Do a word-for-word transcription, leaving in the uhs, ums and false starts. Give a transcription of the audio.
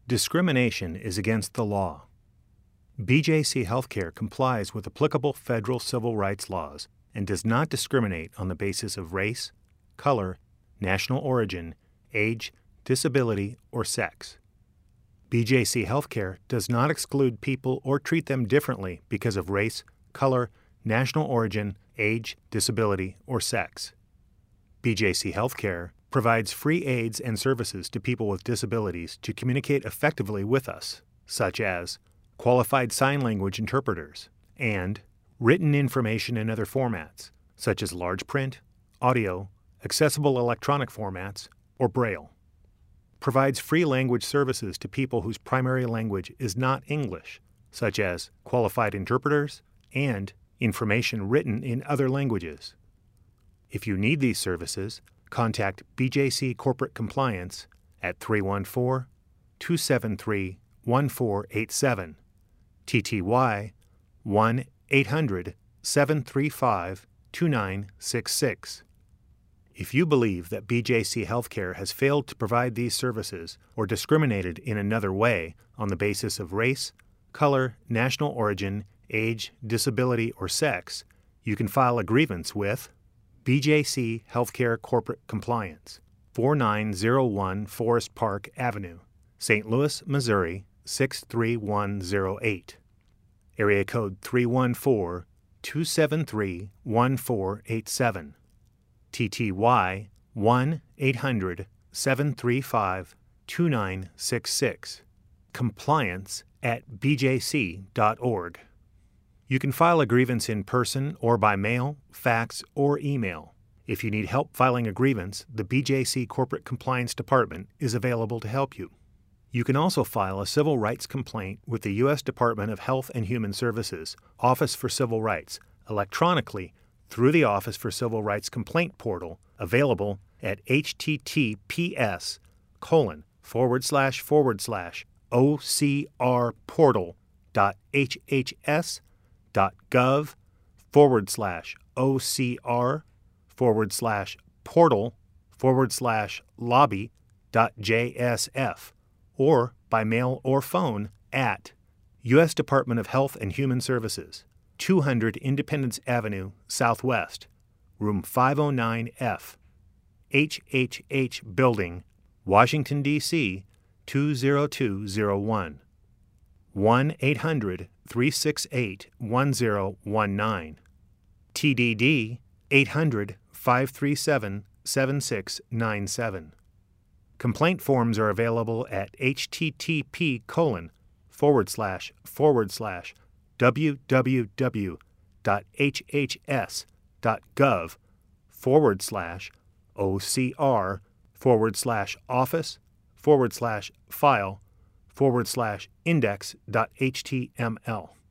Discrimination is against the law. B J C Healthcare complies with applicable federal civil rights laws and does not discriminate on the basis of race, color, national origin, age, disability, or sex. B J C Healthcare does not exclude people or treat them differently because of race, color, national origin, age, disability, or sex. B J C Healthcare provides free aids and services to people with disabilities to communicate effectively with us, such as qualified sign language interpreters and written information in other formats, such as large print, audio, accessible electronic formats, or Braille. Provides free language services to people whose primary language is not English, such as qualified interpreters and information written in other languages. If you need these services, contact B J C Corporate Compliance at three one four, two seven three, one four eight seven, T T Y one eight hundred, seven three five, two nine six six. If you believe that B J C Healthcare has failed to provide these services or discriminated in another way on the basis of race, color, national origin, age, disability, or sex, you can file a grievance with B J C Healthcare Corporate Compliance, forty-nine oh one Forest Park Avenue, Saint Louis, Missouri six three one zero eight. Area code three one four, two seven three, one four eight seven. T T Y one eight hundred, seven three five, two nine six six. Compliance at b j c dot org. You can file a grievance in person or by mail, fax, or email. If you need help filing a grievance, the B J C Corporate Compliance Department is available to help you. You can also file a civil rights complaint with the U S Department of Health and Human Services, Office for Civil Rights, electronically through the Office for Civil Rights Complaint portal, available at https colon forward slash forward slash ocrportal dot hhs dot gov forward slash ocr forward slash portal forward slash lobby dot jsf, or by mail or phone at U S Department of Health and Human Services, two hundred Independence Avenue, Southwest, room five oh nine F, H H H Building, Washington, D C two zero two zero one. one eight hundred, three six eight, one zero one nine. T D D eight hundred, five three seven, seven six nine seven. Complaint forms are available at http colon forward slash forward slash www dot hhs dot gov forward slash ocr forward slash office forward slash file forward slash index dot html.